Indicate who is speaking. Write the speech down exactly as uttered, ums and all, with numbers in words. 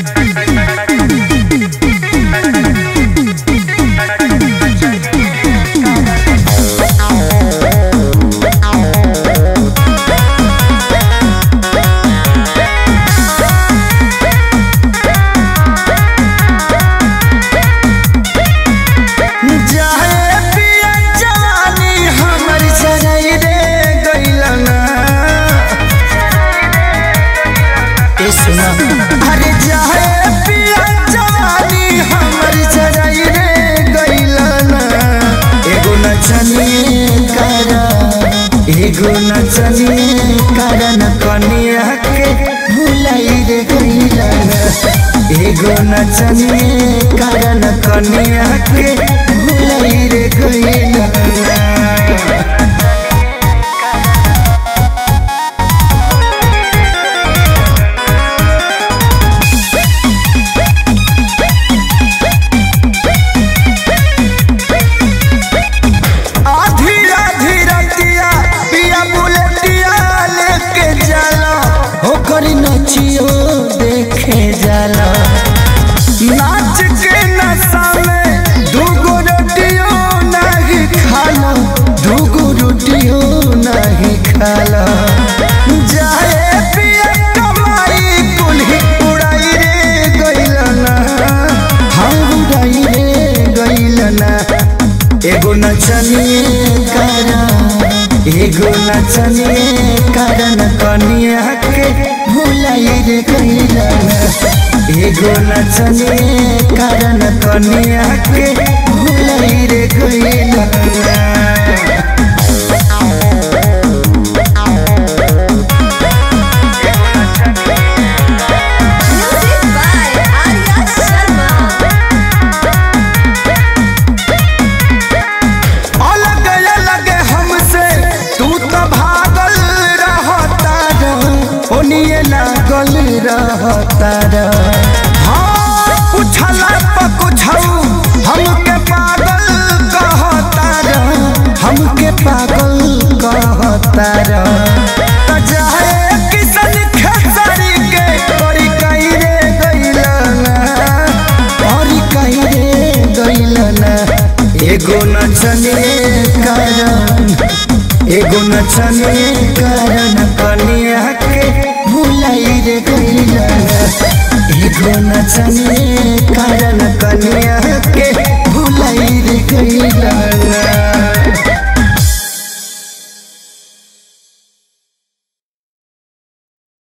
Speaker 1: अरे जाए पिया जवानी हमर जराई रे गइलना। एगो नचनिए करा एगो नचनिए कारण कनिया के भुलाई रे गइलना। एगो नचनिए कारण कनिया के भुलाई रे गइलना। नचियो देखे जाला नाच के नशा में दूगो रोटियो नहीं खाला दूगो रोटियो नहीं खाला। जाए पिया कमाई कुल्ही उड़ाई रे गइलना। हम उड़ाई रे गइलना। एगो नचनिए करा एगो नचनिए कारण कनिया के भुलाई रे गइलना। एगो नचनिए कारण कनिया के भुलाई रे गइलना। हाँ उछला पकुछऊ हमके पागल कहतारा हमके पागल कहतारा। जाए किसन खेसारी के बड़ी कई रे गइलना बड़ी कई रे गइलना। एगो नचनिए कारण एगो नचनिए कारण कनिया के भुलाई रे गइलना। एगो नचनिए कारण कनिया